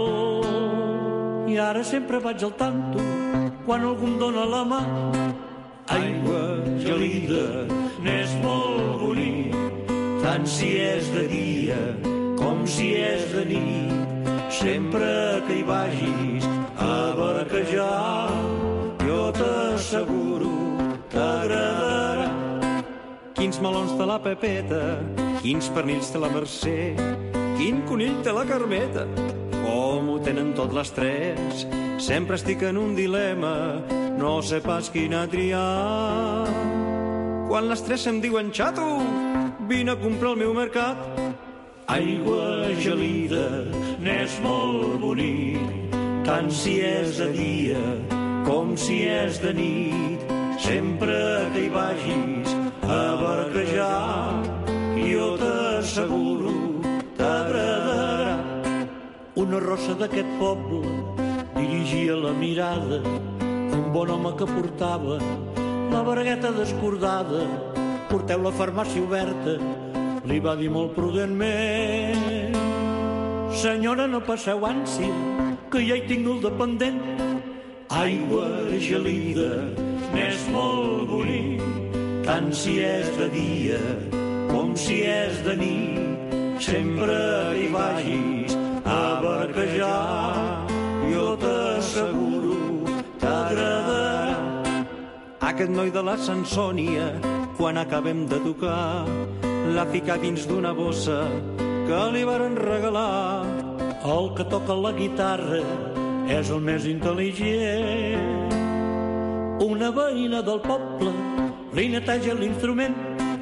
I ara sempre vaig al tanto, quan algú em dóna la mà. Aigua gelida n'és molt bonic, tant si és de dia com si és de nit. Sempre que hi vagis a barquejar, jo t'asseguro, t'agradarà. Quins melons té la Pepeta, quins pernills té la Mercè, quin conill té la Carmeta. Com ho tenen tot les tres, sempre estic en un dilema, no sé pas quina triar. Quan les tres em diuen xato, vine a comprar al meu mercat. Aigua gelida n'és molt bonic, tant si és de dia com si és de nit. Sempre que hi vagis a barquejar, jo t'asseguro, t'agradarà. Una rossa d'aquest poble dirigia la mirada, un bon home que portava la bragueta descordada. Porteu la farmàcia oberta, li va dir molt prudentment. Senyora, no passeu ànsia, que ja hi tinc el dependent. Aigua gelida n'és molt bonic, tant si és de dia com si és de nit. Sempre hi vagis a barquejar, jo t'asseguro, t'agradarà. Aquest noi de la Sansònia, quan acabem de tocar, l'ha ficat dins d'una bossa que li varen regalar. El que toca la guitarra és el més intel·ligent. Una veïna del poble li neteja l'instrument.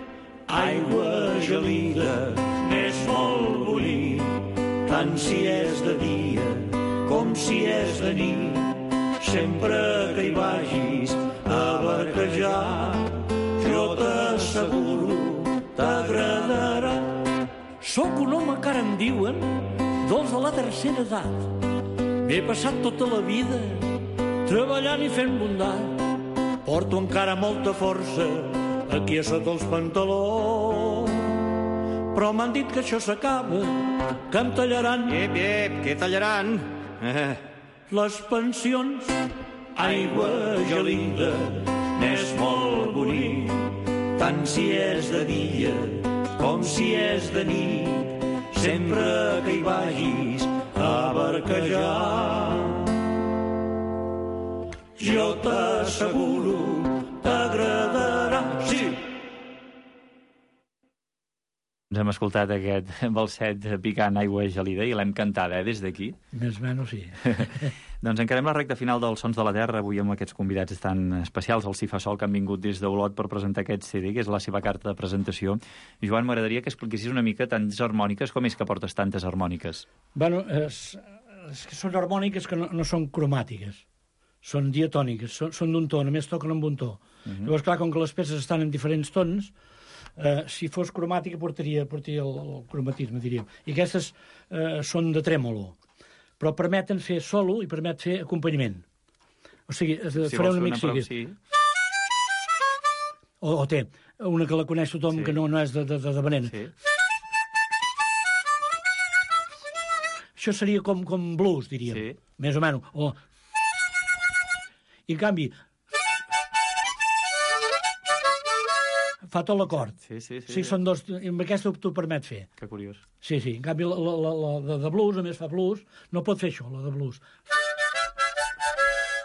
Aigua gelida n'és molt bonic, tant si és de dia com si és de nit. Sempre que hi vagis a barquejar, jo t'asseguro, t'agradarà. Sóc un home que ara em diuen dels de la tercera edat. M'he passat tota la vida treballant i fent bondat. Porto encara molta força aquí a sota els pantalons, però m'han dit que això s'acaba, que em tallaran. Ep, ep, què tallaran? Eh. Les pensions. Aigua gelida n'és molt bonic, tant si és de dia com si és de nit. Sempre que hi vagis a barquejar, jo t'asseguro, t'agradarà. Sí! Ens hem escoltat aquest balset picant Aigua gelida i l'hem cantada, eh, des d'aquí. Més o menys, sí. Doncs encarem la recta final dels Sons de la Terra, avui amb aquests convidats tan especials, el Cifasol, que han vingut des d'Olot per presentar aquest C D, que és la seva carta de presentació. Joan, m'agradaria que expliquessis una mica tantes harmòniques, com és que portes tantes harmòniques? Bueno, és, és que són harmòniques que no, no són cromàtiques, són diatòniques, són, són d'un to, només toquen amb un to. Uh -huh. Llavors, clar, com que les peces estan en diferents tons, eh, si fos cromàtica portaria, portaria el, el cromatisme, diríem. I aquestes eh, són de trèmolo, però permeten fer solo i permet fer acompanyament. O sigui, si faré una mica... Prou, sí. O, o té una que la coneix tothom, sí, que no, no és de, de, de venena. Sí. Això seria com, com blues, diríem, sí, més o menys. O... I en canvi, fa tot l'acord. Sí, sí, sí. O sigui, són dos... Amb aquesta t'ho permet fer. Que curiós. Sí, sí. En canvi, la, la, la, la de blues, a més fa blues, no pot fer això, la de blues.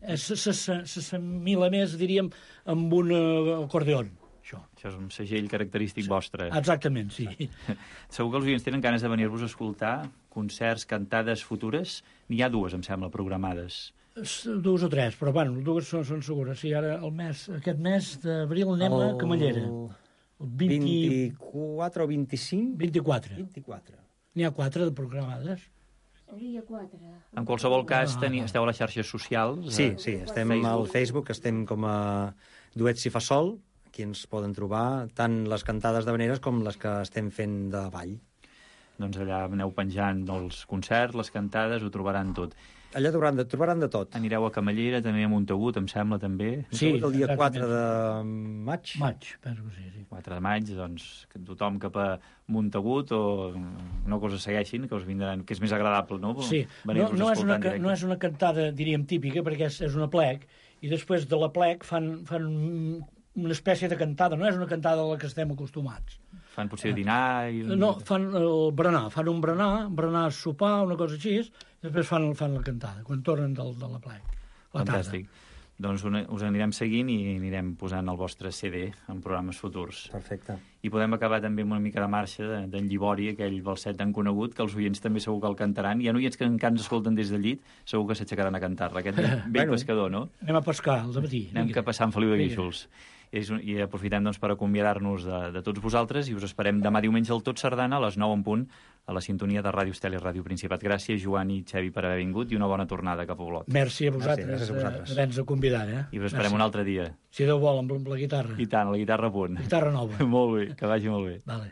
s'assimila més, diríem, amb un acordeon. Això. Això és un segell característic vostre. Exactament, sí. Segur que els oients tenen ganes de venir-vos a escoltar concerts, cantades futures. N'hi ha dues, em sembla, programades. Dues o tres, però bueno, dues són, són segures. Sí, ara el mes, aquest mes d'abril anem a Camallera. El vint-i-quatre o vint-i-cinc? vint-i-quatre. vint-i-quatre. N'hi ha quatre de programades. Hauria quatre. En qualsevol cas, teniu, esteu a les xarxes socials? Sí, sí, estem al Facebook, estem com a Duet Si Fa Sol, aquí ens poden trobar tant les cantades d'havaneres com les que estem fent de ball. Doncs allà aneu penjant els concerts, les cantades, ho trobaran tot. Allà trobaran de, trobaran de tot. Anireu a Camallera, també a Montagut, em sembla, també. Sí, el dia quatre de maig. Maig, penso que sí, sí. quatre de maig, doncs, que tothom cap a Montagut o no que us segueixin, que us vindran, que és més agradable, no? Sí, no, no, és una, no és una cantada, diríem, típica, perquè és, és una plec, i després de la plec fan, fan una espècie de cantada, no és una cantada a la que estem acostumats. Fan potser dinar... I... No, fan el berenar, fan un berenar, berenar, sopar, una cosa així, i després fan, fan la cantada, quan tornen del, de la plec. La Fantàstic. Tarda. Doncs una, us anirem seguint i anirem posant el vostre C D en programes futurs. Perfecte. I podem acabar també amb una mica de marxa d'en de, Llibori, aquell balset tan conegut, que els oients també segur que el cantaran. Hi ha oients que encara ens escolten des del llit, segur que s'aixecaran a cantar-la. Aquest vell bueno, pescador, no? Anem a pescar al matí. Anem cap a Sant Feliu de Guíxols. I aprofitem doncs, per acomiadar-nos de, de tots vosaltres i us esperem demà diumenge al Tot Sardana a les nou en punt a la sintonia de Ràdio Estel i Ràdio Principat. Gràcies, Joan i Xevi, per haver vingut i una bona tornada cap a Olot. Merci a vosaltres, Merci, a vosaltres. Eh, d'haver-nos a convidar. Eh? I us esperem Merci. Un altre dia. Si Déu vol, amb la guitarra. I tant, la guitarra a punt. Guitarra nova. Molt bé, que vagi molt bé. Vale.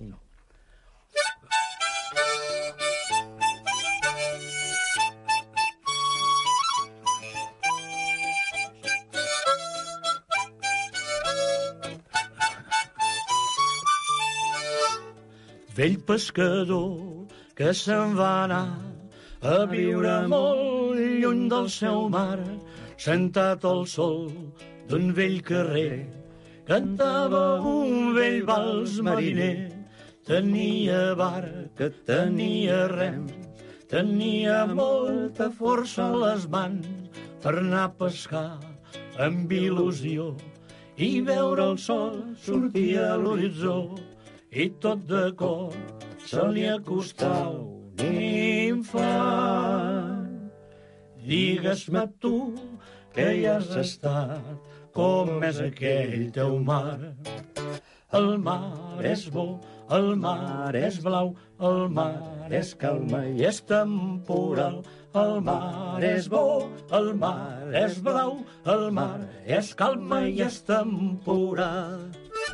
Vell pescador que se'n va anar a viure molt lluny del seu mar, sentat al sol d'un vell carrer, cantava un vell vals mariner. Tenia barca, tenia rems, tenia molta força a les mans per anar a pescar amb il·lusió i veure el sol sortir a l'horitzó. I tot de cor se li acostava un infant. Digues-me tu que hi has estat, com és aquell teu mar. El mar és bo, el mar és blau, el mar és calma i és temporal. El mar és bo, el mar és blau, el mar és calma i és temporal.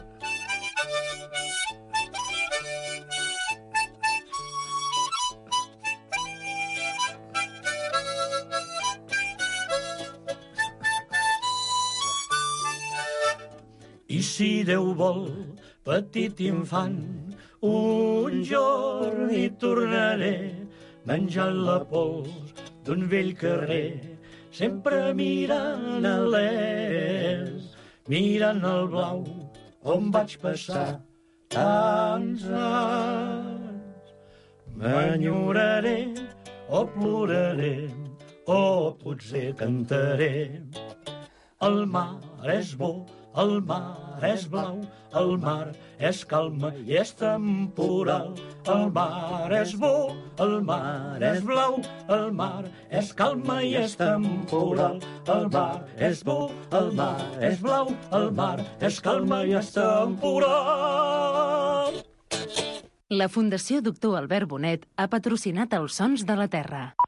I si Déu vol, petit infant, un jorn hi tornaré, menjant la pols d'un vell carrer, sempre mirant a l'est, mirant el blau on vaig passar tants anys. M'enyoraré o ploraré o potser cantaré. El mar és bo, el mar és blau, el mar és calma i és temporal. El mar és bo, el mar és blau, el mar és calma i és temporal. El mar és bo, el mar és blau, el mar és calma i és temporal. La Fundació Doctor Albert Bonet ha patrocinat els Sons de la Terra.